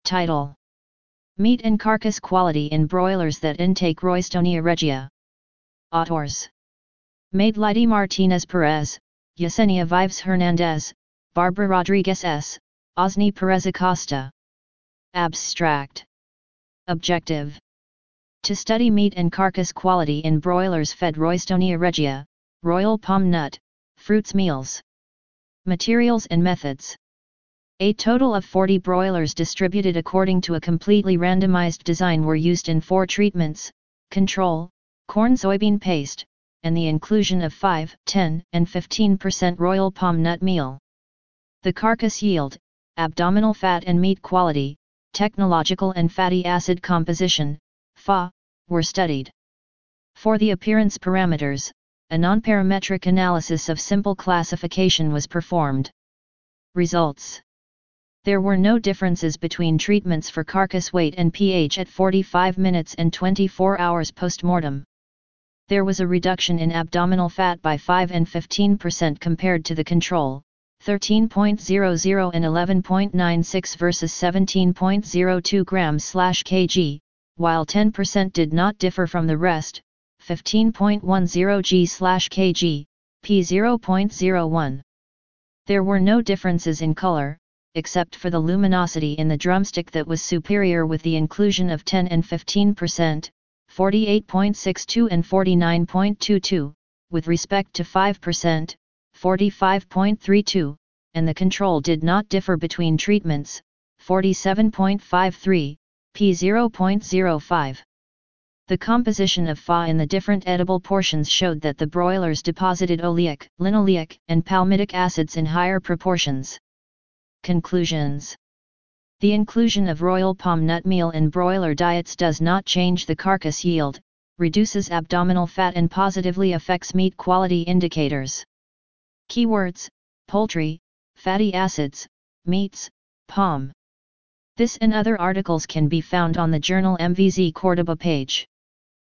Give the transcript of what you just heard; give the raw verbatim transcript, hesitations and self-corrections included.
Title: Meat and carcass quality in broilers that intake Roystonea regia. Autors: Madelite Martinez Perez, Yesenia Vives Hernandez, Barbara Rodriguez S., Osni Perez Acosta. Abstract: Objective: to study meat and carcass quality in broilers fed Roystonea regia, royal palm nut, fruits meals. Materials and methods. A total of forty broilers distributed according to a completely randomized design were used in four treatments: control, corn soybean paste, and the inclusion of five, ten, and fifteen percent royal palm nut meal. The carcass yield, abdominal fat and meat quality, technological and fatty acid composition, F A, were studied. For the appearance parameters, a non-parametric analysis of simple classification was performed. Results: there were no differences between treatments for carcass weight and pH at forty-five minutes and twenty-four hours post-mortem. There was a reduction in abdominal fat by five and fifteen percent compared to the control, thirteen point zero zero and eleven point nine six versus seventeen point zero two grams per kilogram, while ten percent did not differ from the rest, fifteen point one zero grams per kilogram, p zero point zero one. There were no differences in color, except for the luminosity in the drumstick that was superior with the inclusion of ten and fifteen percent, forty-eight point six two and forty-nine point two two, with respect to five percent, forty-five point three two, and the control did not differ between treatments, forty-seven point five three, p zero point zero five. The composition of F A in the different edible portions showed that the broilers deposited oleic, linoleic, and palmitic acids in higher proportions. Conclusions: the inclusion of royal palm nut meal in broiler diets does not change the carcass yield, reduces abdominal fat and positively affects meat quality indicators. Keywords: poultry, fatty acids, meats, palm. This and other articles can be found on the Journal M V Z Cordoba page.